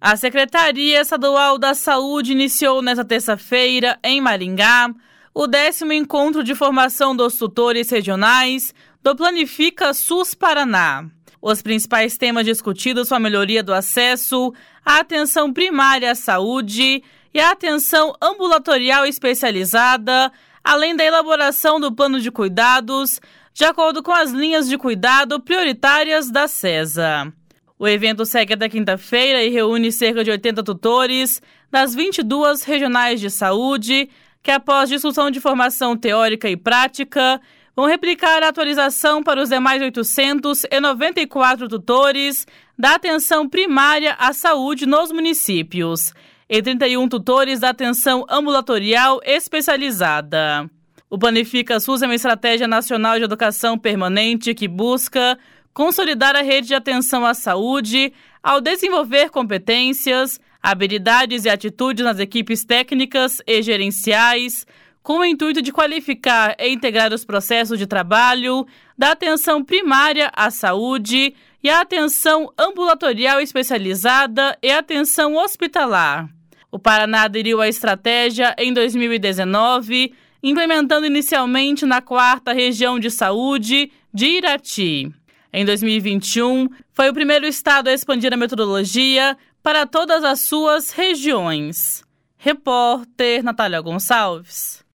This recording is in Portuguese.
A Secretaria Estadual da Saúde iniciou nesta terça-feira, em Maringá, o 10º encontro de formação dos tutores regionais do Planifica SUS Paraná. Os principais temas discutidos são a melhoria do acesso à atenção primária à saúde e a atenção ambulatorial especializada, além da elaboração do plano de cuidados, de acordo com as linhas de cuidado prioritárias da SESA. O evento segue até quinta-feira e reúne cerca de 80 tutores das 22 regionais de saúde, que após discussão de formação teórica e prática, vão replicar a atualização para os demais 894 tutores da atenção primária à saúde nos municípios e 31 tutores da atenção ambulatorial especializada. O Planifica SUS é uma estratégia nacional de educação permanente que busca consolidar a rede de atenção à saúde ao desenvolver competências, habilidades e atitudes nas equipes técnicas e gerenciais, com o intuito de qualificar e integrar os processos de trabalho da atenção primária à saúde e a atenção ambulatorial especializada e atenção hospitalar. O Paraná aderiu à estratégia em 2019, implementando inicialmente na 4ª Região de Saúde de Irati. Em 2021, foi o primeiro estado a expandir a metodologia para todas as suas regiões. Repórter Natália Gonçalves.